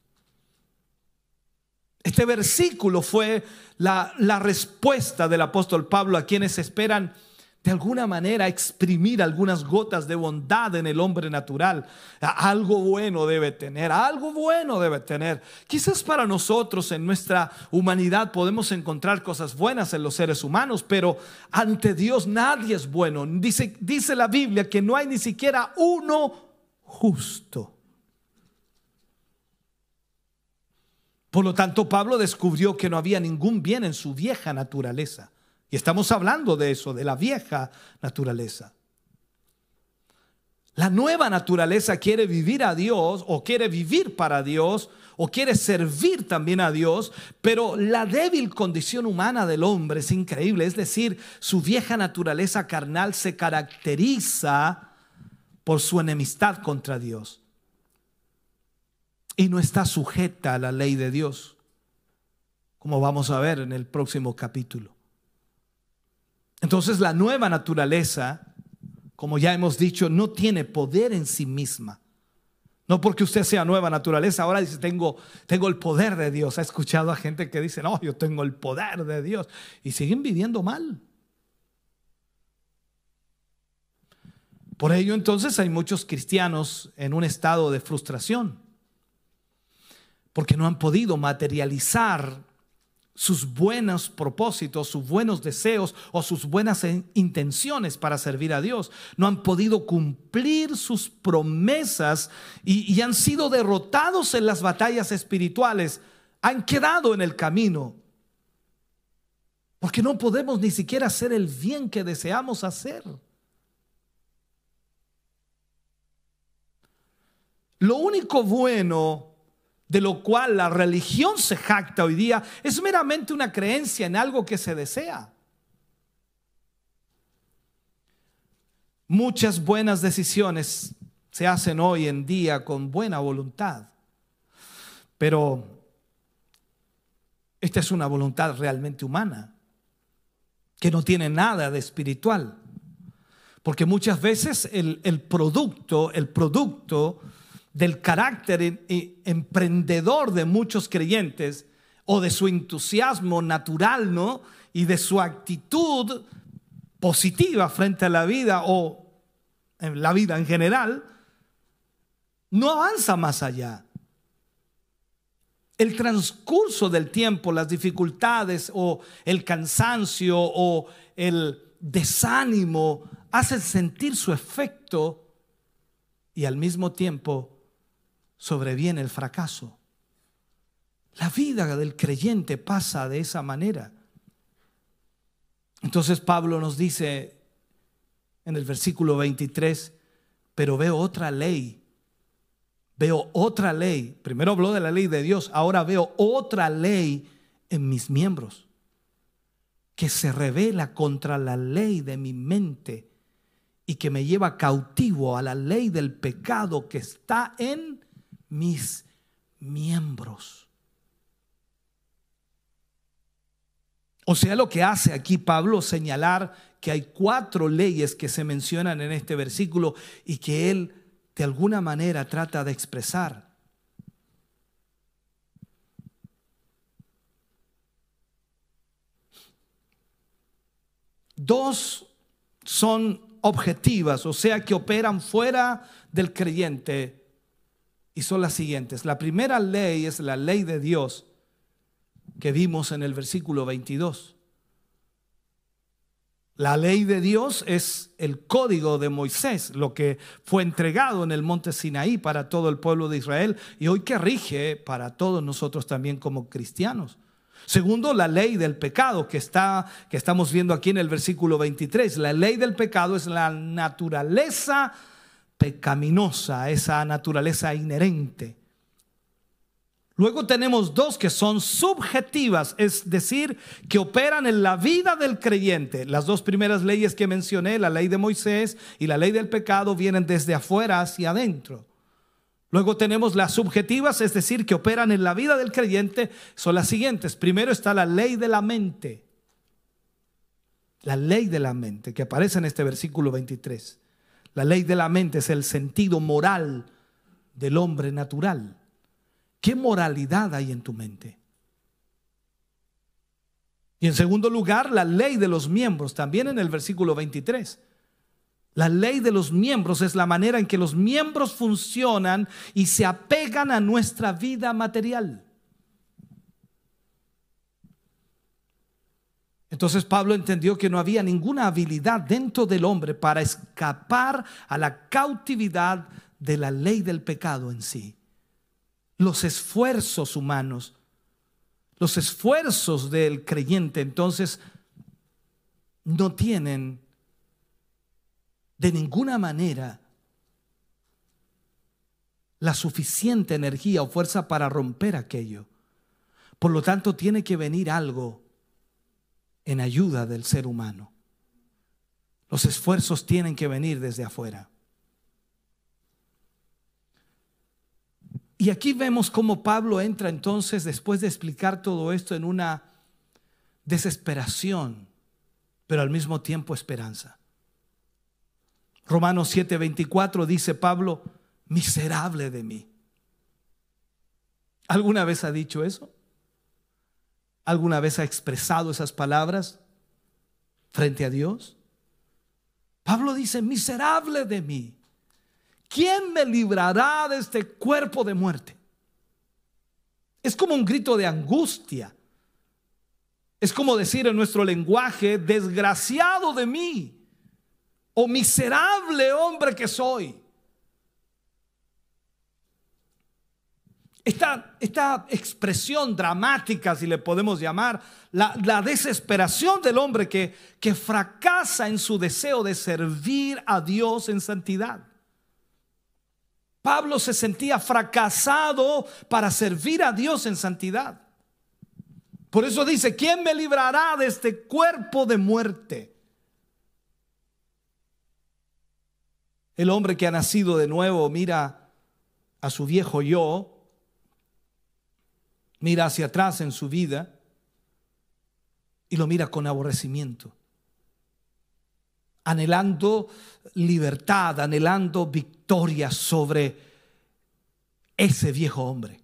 Este versículo fue la, la respuesta del apóstol Pablo a quienes esperan de alguna manera exprimir algunas gotas de bondad en el hombre natural. Algo bueno debe tener, algo bueno debe tener. Quizás para nosotros en nuestra humanidad podemos encontrar cosas buenas en los seres humanos, pero ante Dios nadie es bueno. Dice, dice la Biblia que no hay ni siquiera uno justo. Por lo tanto, Pablo descubrió que no había ningún bien en su vieja naturaleza. Y estamos hablando de eso, de la vieja naturaleza. La nueva naturaleza quiere vivir a Dios, o quiere vivir para Dios, o quiere servir también a Dios, pero la débil condición humana del hombre es increíble. Es decir, su vieja naturaleza carnal se caracteriza por su enemistad contra Dios. Y no está sujeta a la ley de Dios, como vamos a ver en el próximo capítulo. Entonces la nueva naturaleza, como ya hemos dicho, no tiene poder en sí misma. No porque usted sea nueva naturaleza, ahora dice, tengo, tengo el poder de Dios. ¿Ha escuchado a gente que dice, no, yo tengo el poder de Dios? Y siguen viviendo mal. Por ello, entonces, hay muchos cristianos en un estado de frustración, porque no han podido materializar sus buenos propósitos, sus buenos deseos o sus buenas intenciones para servir a Dios. No han podido cumplir sus promesas y, y han sido derrotados en las batallas espirituales. Han quedado en el camino, porque no podemos ni siquiera hacer el bien que deseamos hacer. Lo único bueno de lo cual la religión se jacta hoy día es meramente una creencia en algo que se desea. Muchas buenas decisiones se hacen hoy en día con buena voluntad, pero esta es una voluntad realmente humana, que no tiene nada de espiritual, porque muchas veces el, el producto, el producto del carácter emprendedor de muchos creyentes o de su entusiasmo natural, ¿no? Y de su actitud positiva frente a la vida o en la vida en general, no avanza más allá. El transcurso del tiempo, las dificultades o el cansancio o el desánimo hacen sentir su efecto y al mismo tiempo sobreviene el fracaso. La vida del creyente pasa de esa manera. Entonces Pablo nos dice en el versículo veintitrés, pero veo otra ley, veo otra ley. Primero habló de la ley de Dios, ahora veo otra ley en mis miembros, que se revela contra la ley de mi mente y que me lleva cautivo a la ley del pecado que está en mis miembros. O sea, lo que hace aquí Pablo señalar que hay cuatro leyes que se mencionan en este versículo y que él de alguna manera trata de expresar. Dos son objetivas, o sea que operan fuera del creyente, y son las siguientes. La primera ley es la ley de Dios que vimos en el versículo veintidós. La ley de Dios es el código de Moisés, lo que fue entregado en el monte Sinaí para todo el pueblo de Israel y hoy que rige para todos nosotros también como cristianos. Segundo, la ley del pecado que, está, que estamos viendo aquí en el versículo veintitrés. La ley del pecado es la naturaleza pecaminosa, esa naturaleza inherente. Luego tenemos dos que son subjetivas, es decir, que operan en la vida del creyente. Las dos primeras leyes que mencioné, la ley de Moisés y la ley del pecado, vienen desde afuera hacia adentro. Luego tenemos las subjetivas, es decir, que operan en la vida del creyente, son las siguientes. Primero está la ley de la mente. La ley de la mente que aparece en este versículo veintitrés. La ley de la mente es el sentido moral del hombre natural. ¿Qué moralidad hay en tu mente? Y en segundo lugar, la ley de los miembros, también en el versículo veintitrés. La ley de los miembros es la manera en que los miembros funcionan y se apegan a nuestra vida material. Entonces Pablo entendió que no había ninguna habilidad dentro del hombre para escapar a la cautividad de la ley del pecado en sí. Los esfuerzos humanos, los esfuerzos del creyente, entonces no tienen de ninguna manera la suficiente energía o fuerza para romper aquello. Por lo tanto, tiene que venir algo en ayuda del ser humano. Los esfuerzos tienen que venir desde afuera. Y aquí vemos cómo Pablo entra entonces, después de explicar todo esto, en una desesperación, pero al mismo tiempo esperanza. Romanos siete veinticuatro dice Pablo: miserable de mí. ¿Alguna vez ha dicho eso? ¿Alguna vez ha expresado esas palabras frente a Dios? Pablo dice, miserable de mí. ¿Quién me librará de este cuerpo de muerte? Es como un grito de angustia. Es como decir en nuestro lenguaje, desgraciado de mí, o miserable hombre que soy. Esta, esta expresión dramática, si le podemos llamar, la, la desesperación del hombre que, que fracasa en su deseo de servir a Dios en santidad. Pablo se sentía fracasado para servir a Dios en santidad. Por eso dice, ¿quién me librará de este cuerpo de muerte? El hombre que ha nacido de nuevo mira a su viejo yo, mira hacia atrás en su vida y lo mira con aborrecimiento, anhelando libertad, anhelando victoria sobre ese viejo hombre.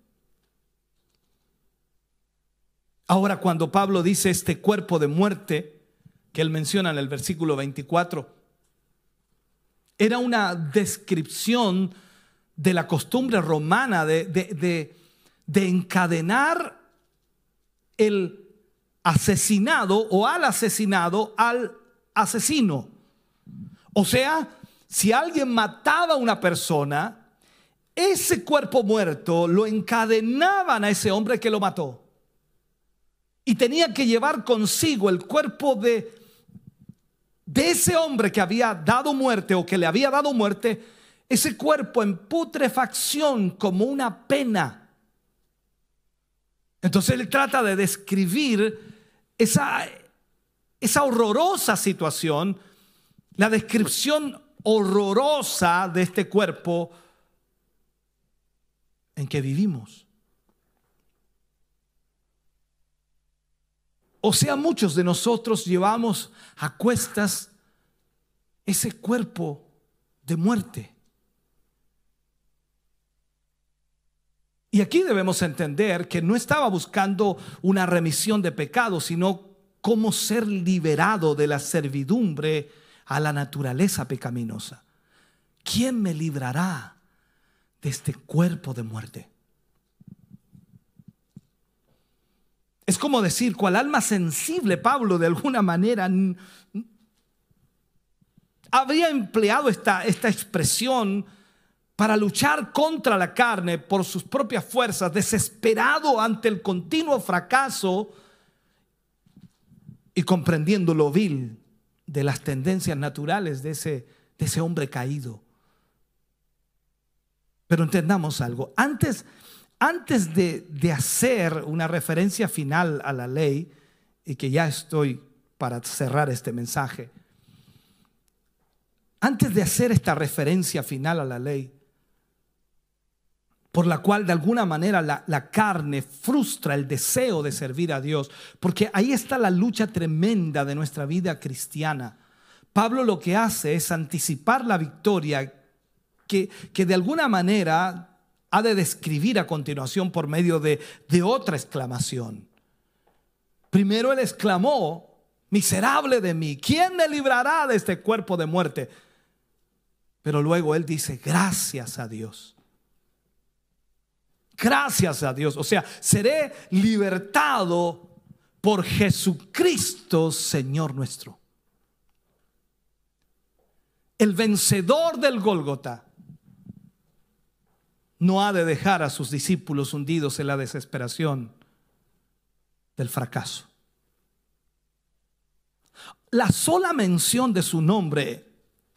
Ahora, cuando Pablo dice este cuerpo de muerte que él menciona en el versículo veinticuatro, era una descripción de la costumbre romana de, de, de, de encadenar el asesinado o al asesinado al asesino. O sea, si alguien mataba a una persona, ese cuerpo muerto lo encadenaban a ese hombre que lo mató. Y tenía que llevar consigo el cuerpo de, de ese hombre que había dado muerte o que le había dado muerte, ese cuerpo en putrefacción como una pena. Entonces él trata de describir esa, esa horrorosa situación, la descripción horrorosa de este cuerpo en que vivimos. O sea, muchos de nosotros llevamos a cuestas ese cuerpo de muerte. Y aquí debemos entender que no estaba buscando una remisión de pecados, sino cómo ser liberado de la servidumbre a la naturaleza pecaminosa. ¿Quién me librará de este cuerpo de muerte? Es como decir, cual alma sensible, Pablo de alguna manera habría empleado esta, esta expresión para luchar contra la carne por sus propias fuerzas, desesperado ante el continuo fracaso y comprendiendo lo vil de las tendencias naturales de ese, de ese hombre caído. Pero entendamos algo, antes Antes de, de hacer una referencia final a la ley, y que ya estoy para cerrar este mensaje, antes de hacer esta referencia final a la ley, por la cual de alguna manera la, la carne frustra el deseo de servir a Dios, porque ahí está la lucha tremenda de nuestra vida cristiana. Pablo lo que hace es anticipar la victoria que, que de alguna manera ha de describir a continuación por medio de, de otra exclamación. Primero él exclamó, miserable de mí, ¿quién me librará de este cuerpo de muerte? Pero luego él dice, gracias a Dios. Gracias a Dios. O sea, seré libertado por Jesucristo, Señor nuestro. El vencedor del Gólgota no ha de dejar a sus discípulos hundidos en la desesperación del fracaso. La sola mención de su nombre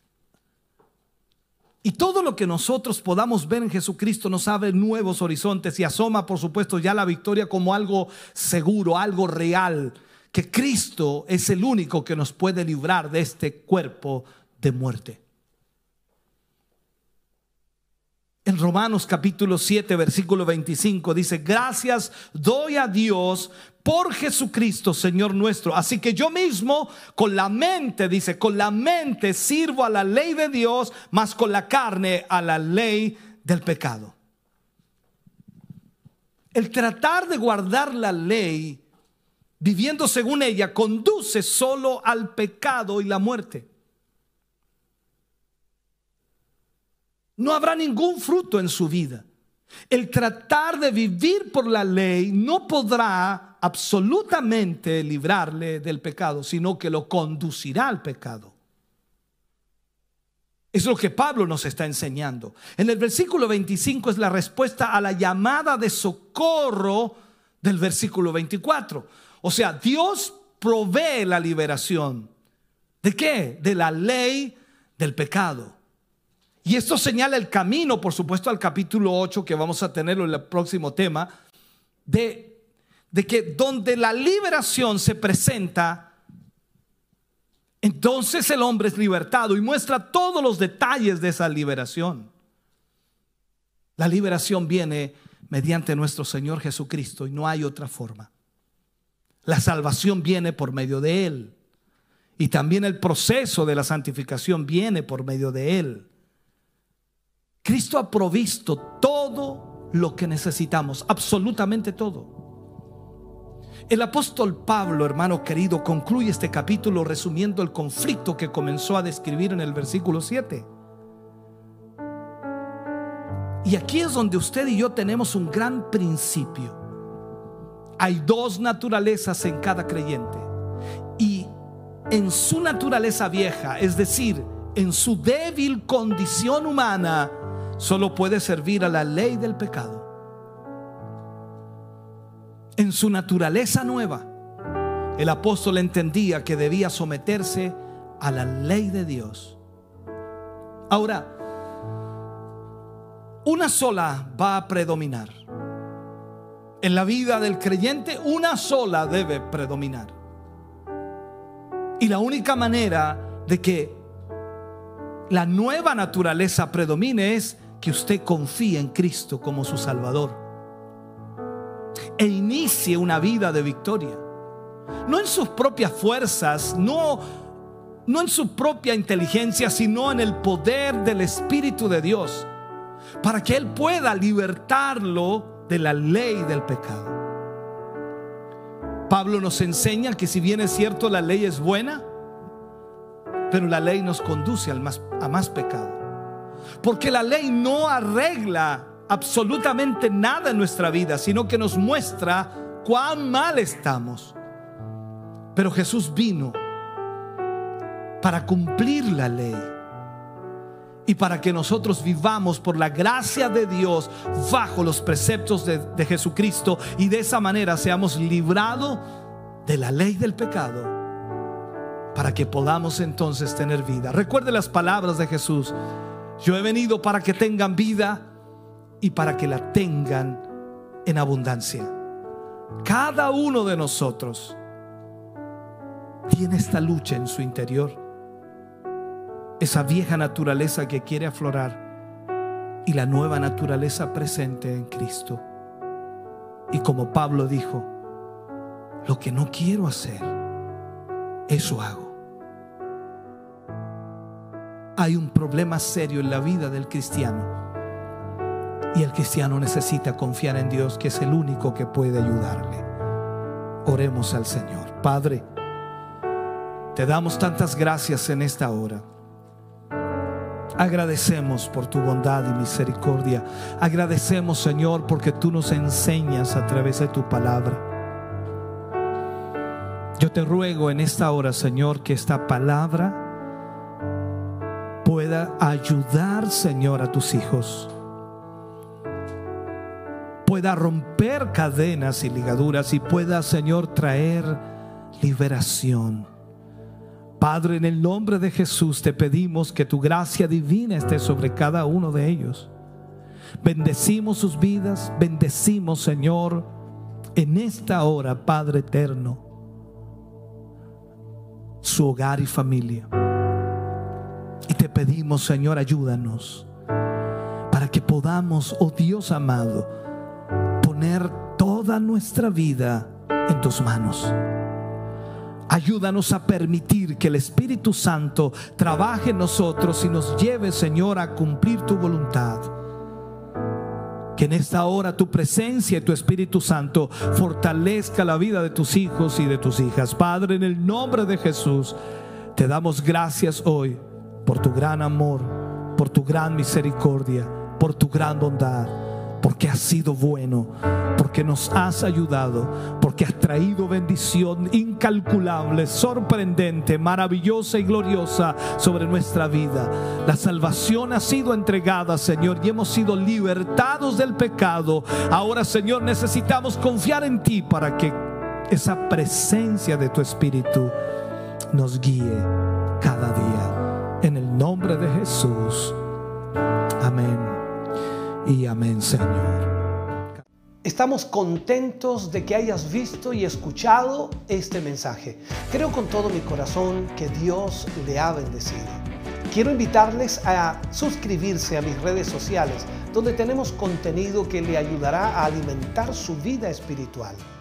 y todo lo que nosotros podamos ver en Jesucristo nos abre nuevos horizontes y asoma, por supuesto, ya la victoria como algo seguro, algo real, que Cristo es el único que nos puede librar de este cuerpo de muerte. En Romanos capítulo siete, versículo veinticinco dice, gracias doy a Dios por Jesucristo, Señor nuestro. Así que yo mismo con la mente, dice, con la mente sirvo a la ley de Dios, mas con la carne a la ley del pecado. El tratar de guardar la ley, viviendo según ella, conduce solo al pecado y la muerte. No habrá ningún fruto en su vida. El tratar de vivir por la ley no podrá absolutamente librarle del pecado, sino que lo conducirá al pecado. Es lo que Pablo nos está enseñando. En el versículo veinticinco es la respuesta a la llamada de socorro del versículo veinticuatro. O sea, Dios provee la liberación. ¿De qué? De la ley del pecado. Y esto señala el camino, por supuesto, al capítulo ocho, que vamos a tenerlo en el próximo tema, de, de que donde la liberación se presenta, entonces el hombre es libertado y muestra todos los detalles de esa liberación. La liberación viene mediante nuestro Señor Jesucristo y no hay otra forma. La salvación viene por medio de Él. Y también el proceso de la santificación viene por medio de Él. Cristo ha provisto todo lo que necesitamos, absolutamente todo. El apóstol Pablo, hermano querido, concluye este capítulo resumiendo el conflicto que comenzó a describir en el versículo siete. Y aquí es donde usted y yo tenemos un gran principio. Hay dos naturalezas en cada creyente. Y en su naturaleza vieja, es decir, en su débil condición humana, solo puede servir a la ley del pecado. En su naturaleza nueva, el apóstol entendía que debía someterse a la ley de Dios. Ahora, una sola va a predominar. En la vida del creyente, una sola debe predominar. Y la única manera de que la nueva naturaleza predomine es que usted confíe en Cristo como su Salvador e inicie una vida de victoria. No en sus propias fuerzas, no, no en su propia inteligencia, sino en el poder del Espíritu de Dios, para que Él pueda libertarlo de la ley del pecado. Pablo nos enseña que si bien es cierto la ley es buena, pero la ley nos conduce al más, a más pecado. Porque la ley no arregla absolutamente nada en nuestra vida, sino que nos muestra cuán mal estamos. Pero Jesús vino para cumplir la ley y para que nosotros vivamos por la gracia de Dios bajo los preceptos de, de Jesucristo, y de esa manera seamos librados de la ley del pecado, para que podamos entonces tener vida. Recuerde las palabras de Jesús: yo he venido para que tengan vida y para que la tengan en abundancia. Cada uno de nosotros tiene esta lucha en su interior, esa vieja naturaleza que quiere aflorar y la nueva naturaleza presente en Cristo. Y como Pablo dijo, lo que no quiero hacer, eso hago. Hay un problema serio en la vida del cristiano, y el cristiano necesita confiar en Dios, que es el único que puede ayudarle. Oremos al Señor. Padre, te damos tantas gracias en esta hora. Agradecemos por tu bondad y misericordia. Agradecemos, Señor, porque tú nos enseñas a través de tu palabra. Yo te ruego en esta hora, Señor, que esta palabra pueda ayudar, Señor, a tus hijos, pueda romper cadenas y ligaduras y pueda, Señor, traer liberación. Padre, en el nombre de Jesús te pedimos que tu gracia divina esté sobre cada uno de ellos. Bendecimos sus vidas, bendecimos, Señor, en esta hora, Padre eterno, su hogar y familia. Y te pedimos, Señor, ayúdanos para que podamos, oh Dios amado, poner toda nuestra vida en tus manos. Ayúdanos a permitir que el Espíritu Santo trabaje en nosotros y nos lleve, Señor, a cumplir tu voluntad. Que en esta hora tu presencia y tu Espíritu Santo fortalezca la vida de tus hijos y de tus hijas. Padre, en el nombre de Jesús, te damos gracias hoy por tu gran amor, por tu gran misericordia, por tu gran bondad, porque has sido bueno, porque nos has ayudado, porque has traído bendición incalculable, sorprendente, maravillosa y gloriosa sobre nuestra vida. La salvación ha sido entregada, Señor, y hemos sido libertados del pecado. Ahora, Señor, necesitamos confiar en ti para que esa presencia de tu Espíritu nos guíe cada día. En el nombre de Jesús. Amén y amén, Señor. Estamos contentos de que hayas visto y escuchado este mensaje. Creo con todo mi corazón que Dios le ha bendecido. Quiero invitarles a suscribirse a mis redes sociales, donde tenemos contenido que le ayudará a alimentar su vida espiritual.